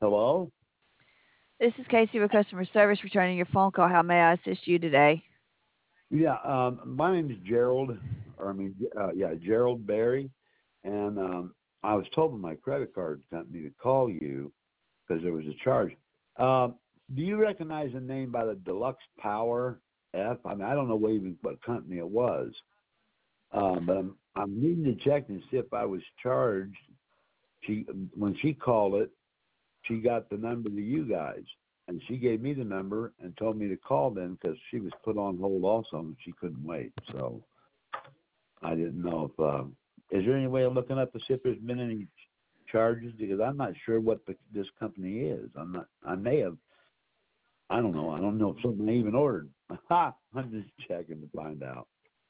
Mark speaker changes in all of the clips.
Speaker 1: Hello?
Speaker 2: This is Casey with customer service returning your phone call. How may I assist you today?
Speaker 1: Yeah, my name is Gerald, Gerald Berry, and I was told by my credit card company to call you because there was a charge. Do you recognize the name by the Deluxe Power F? I mean, I don't know even what company it was, but I'm needing to check and see if I was charged. She When she called it, she got the number to you guys, and she gave me the number and told me to call them because she was put on hold also and she couldn't wait. So I didn't know if is there any way of looking up to see if there's been any charges, because I'm not sure what this company is. I'm not. I may have. I don't know. I don't know if something I even ordered. I'm just checking to find out.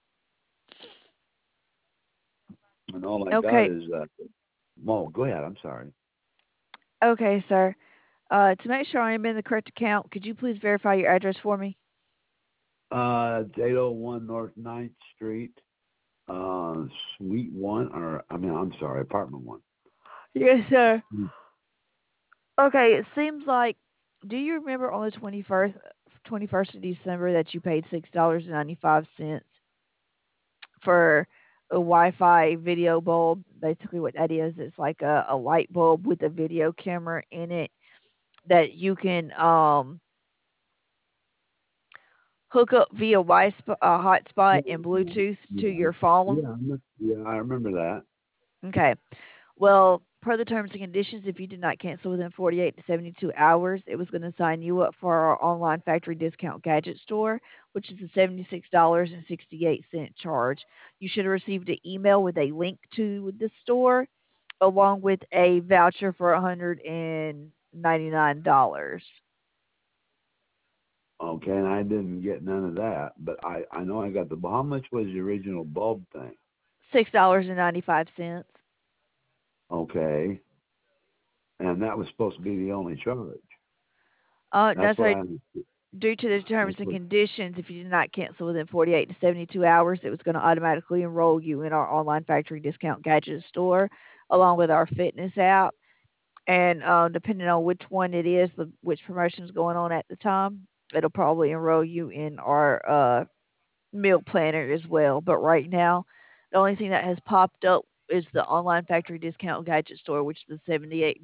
Speaker 1: And all I got
Speaker 2: Okay,
Speaker 1: is. Well, go ahead. I'm sorry.
Speaker 2: okay, sir. To make sure I am in the correct account, could you please verify your address for me?
Speaker 1: It's 801 North Ninth Street, Suite 1, I'm sorry, Apartment 1.
Speaker 2: Yes, sir.
Speaker 1: Mm.
Speaker 2: Okay, it seems like. Do you remember on the 21st of December that you paid $6.95 for a Wi-Fi video bulb? Basically, what that is, it's like a light bulb with a video camera in it that you can hook up via hotspot and Bluetooth to
Speaker 1: Yeah,
Speaker 2: your phone.
Speaker 1: I remember that.
Speaker 2: Okay. Well, per the terms and conditions, if you did not cancel within 48 to 72 hours, it was going to sign you up for our online factory discount gadget store, which is a $76.68 charge. You should have received an email with a link to the store along with a voucher for $199.
Speaker 1: Okay, and I didn't get none of that, but I know I got how much was the original bulb thing?
Speaker 2: $6.95.
Speaker 1: Okay, and that was supposed to be the only charge. That's
Speaker 2: That's
Speaker 1: what
Speaker 2: right.
Speaker 1: I,
Speaker 2: Due to the terms
Speaker 1: that's
Speaker 2: and
Speaker 1: what,
Speaker 2: conditions, if you did not cancel within 48 to 72 hours, it was going to automatically enroll you in our online factory discount gadget store along with our fitness app. And depending on which one it is, which promotion is going on at the time, it'll probably enroll you in our meal planner as well. But right now, the only thing that has popped up is the online factory discount gadget store, which is the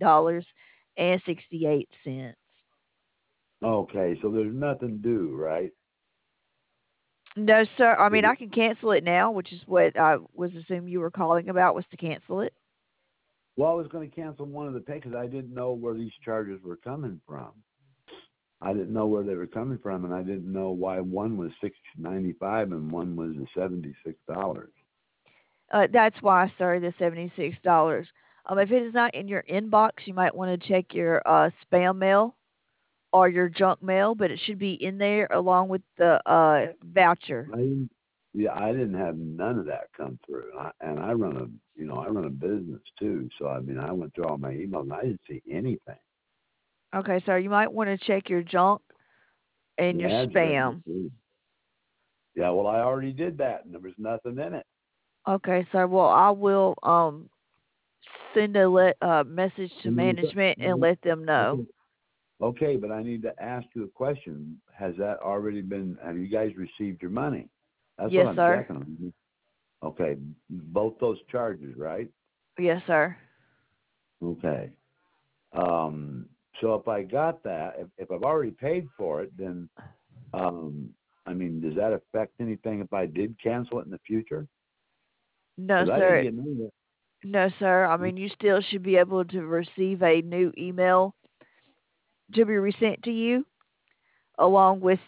Speaker 2: $78.68.
Speaker 1: okay, so there's nothing due, right?
Speaker 2: No, sir. I mean, I can cancel it now, which is what I was assuming you were calling about, was to cancel it.
Speaker 1: Well, I was going to cancel one of the pay because I didn't know where these charges were coming from. I didn't know where they were coming from, and I didn't know why one was $6.95 and one was $76.
Speaker 2: That's why, sir, the $76. If it is not in your inbox, you might want to check your spam mail or your junk mail, but it should be in there along with the voucher.
Speaker 1: I didn't, yeah, I didn't have none of that come through, and I run a business too. So I mean, I went through all my emails and I didn't see anything.
Speaker 2: Okay, sir, you might want to check your junk and
Speaker 1: The
Speaker 2: your
Speaker 1: ads are in there
Speaker 2: spam.
Speaker 1: too. Yeah, well, I already did that, and there was nothing in it.
Speaker 2: Okay, sir. Well, I will send a message to
Speaker 1: And
Speaker 2: management and
Speaker 1: then,
Speaker 2: let them know.
Speaker 1: okay, okay, but I need to ask you a question. Has that already been? Have you guys received your money? That's what
Speaker 2: Yes,
Speaker 1: I'm
Speaker 2: sir.
Speaker 1: checking on. Okay, both those charges, right?
Speaker 2: Yes, sir.
Speaker 1: Okay. Um, so if I got that, if I've already paid for it, then I mean, does that affect anything if I did cancel it in the future?
Speaker 2: No,
Speaker 1: Because I didn't
Speaker 2: sir.
Speaker 1: get none of
Speaker 2: No, sir. I
Speaker 1: it.
Speaker 2: mean, you still should be able to receive a new email to be resent to you along with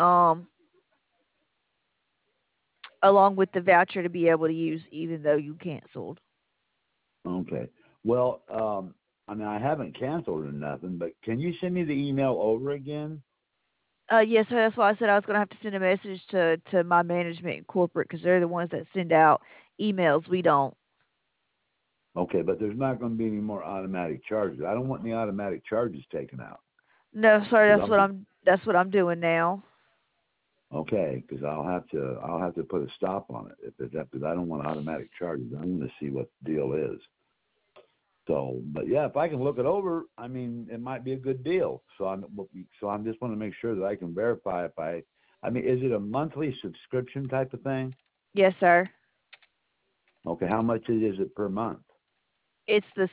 Speaker 2: the voucher to be able to use even though you canceled.
Speaker 1: Okay. Well, I mean, I haven't canceled or nothing, but can you send me the email over again?
Speaker 2: Yes, sir. That's why I said I was going to have to send a message to my management and corporate because they're the ones that send out emails. We don't.
Speaker 1: Okay, but there's not going to be any more automatic charges. I don't want any automatic charges taken out.
Speaker 2: No, sir.
Speaker 1: Cause
Speaker 2: That's what I'm doing now.
Speaker 1: okay, because I'll have to put a stop on it if it's that, because I don't want automatic charges. I want to see what the deal is. So, but yeah, if I can look it over, I mean, it might be a good deal. So I'm just want to make sure that I can verify if I mean, is it a monthly subscription type of thing?
Speaker 2: Yes, sir.
Speaker 1: Okay, how much is it per month?
Speaker 2: It's the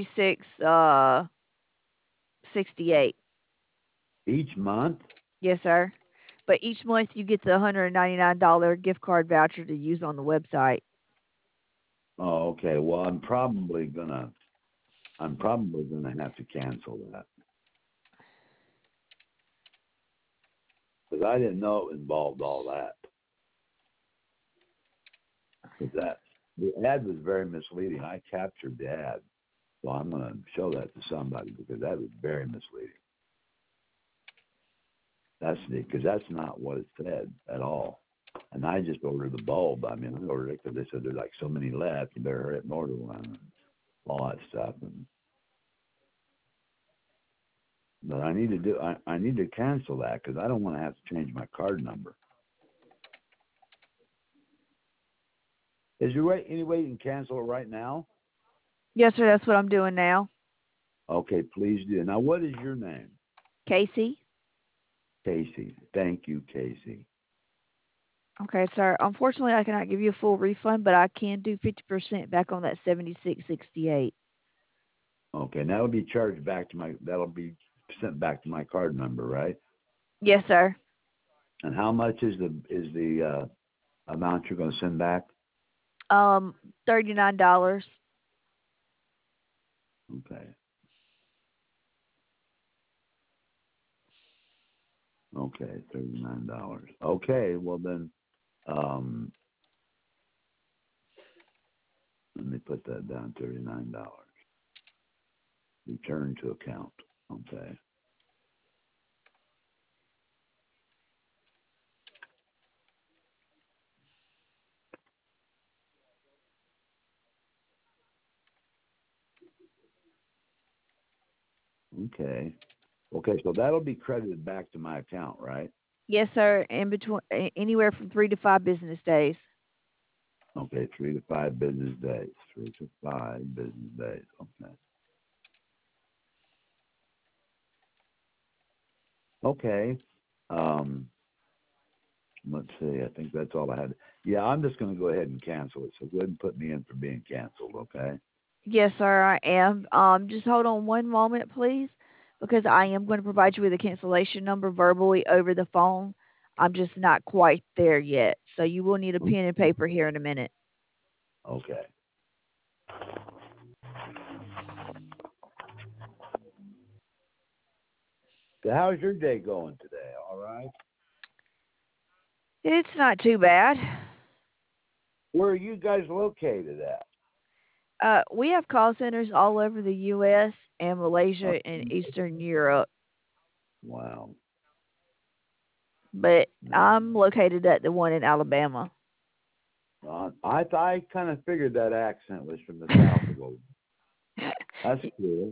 Speaker 2: 68.
Speaker 1: Each month?
Speaker 2: Yes, sir. But each month you get the $199 gift card voucher to use on the website.
Speaker 1: Oh, okay. Well, I'm probably gonna have to cancel that because I didn't know it involved all that. Because the ad was very misleading. I captured the ad, so I'm gonna show that to somebody because that was very misleading. Because that's not what it said at all. And I just ordered the bulb. I mean, I ordered it because they said there's like so many left. You better hurry up and order one, and all that stuff. But I need to cancel that because I don't want to have to change my card number. Is there any way you can cancel it right now?
Speaker 2: Yes, sir. That's what I'm doing now.
Speaker 1: Okay, please do. Now, what is your name?
Speaker 2: Casey?
Speaker 1: Casey. Thank you, Casey.
Speaker 2: Okay, sir. Unfortunately, I cannot give you a full refund, but I can do 50% back on that 76.68.
Speaker 1: Okay, and that'll be charged back to that'll be sent back to my card number, right?
Speaker 2: Yes, sir.
Speaker 1: And how much is the amount you're going to send back?
Speaker 2: $39.
Speaker 1: Okay. Okay, $39. Okay, well then, let me put that down. $39. Return to account. Okay. Okay. Okay, so that'll be credited back to my account, right?
Speaker 2: Yes, sir. In between, anywhere from 3 to 5 business days.
Speaker 1: Okay, 3 to 5 business days. 3 to 5 business days. Okay. Okay. Let's see. I think that's all I had. Yeah, I'm just going to go ahead and cancel it. So go ahead and put me in for being canceled, okay?
Speaker 2: Yes, sir, I am. Just hold on one moment, please, because I am going to provide you with a cancellation number verbally over the phone. I'm just not quite there yet. So you will need a pen and paper here in a minute.
Speaker 1: Okay. So how's your day going today? All right.
Speaker 2: It's not too bad.
Speaker 1: Where are you guys located at?
Speaker 2: We have call centers all over the U.S. and Malaysia and Eastern Europe,
Speaker 1: Wow.
Speaker 2: but I'm located at the one in Alabama.
Speaker 1: I kind of figured that accent was from the south of Oregon. That's cool.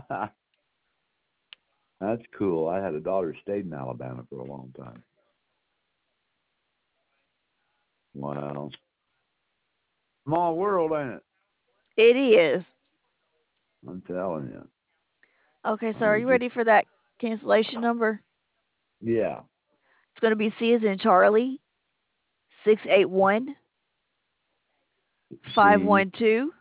Speaker 1: That's cool. I had a daughter who stayed in Alabama for a long time. Wow. Small world, ain't it?
Speaker 2: It is.
Speaker 1: I'm telling you.
Speaker 2: Okay, so are you ready for that cancellation number?
Speaker 1: Yeah.
Speaker 2: It's going to be C as in Charlie, 681 512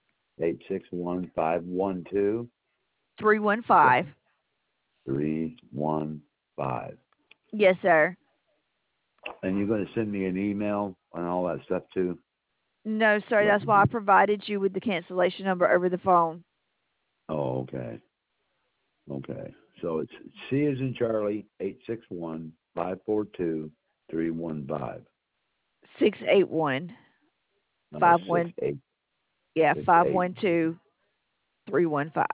Speaker 1: 861-512
Speaker 2: 315.
Speaker 1: 315.
Speaker 2: Yes, sir.
Speaker 1: And you're going to send me an email and all that stuff too?
Speaker 2: No, sir. That's why I provided you with the cancellation number over the phone.
Speaker 1: Oh, okay. Okay. So it's C as in Charlie, 861-542-315.
Speaker 2: 681
Speaker 1: No,
Speaker 2: 512. Yeah,
Speaker 1: 68.
Speaker 2: 512 315.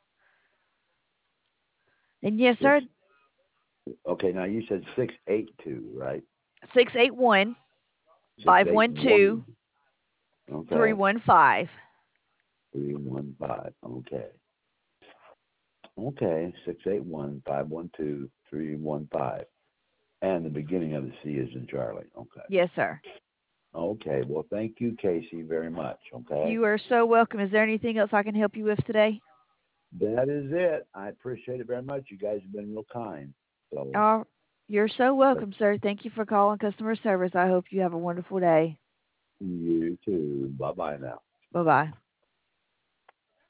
Speaker 2: And yes, sir.
Speaker 1: Okay, now you said 682, right?
Speaker 2: 681 512
Speaker 1: Okay.
Speaker 2: 315.
Speaker 1: 315. Okay. Okay. 681-512-315. And the beginning of the C is in Charlie. Okay.
Speaker 2: Yes, sir.
Speaker 1: Okay. Well, thank you, Casey, very much. Okay.
Speaker 2: You are so welcome. Is there anything else I can help you with today?
Speaker 1: That is it. I appreciate it very much. You guys have been real kind. So,
Speaker 2: Oh, you're so
Speaker 1: but
Speaker 2: welcome, sir. Thank you for calling customer service. I hope you have a wonderful day.
Speaker 1: you too. Bye bye now.
Speaker 2: Bye-bye.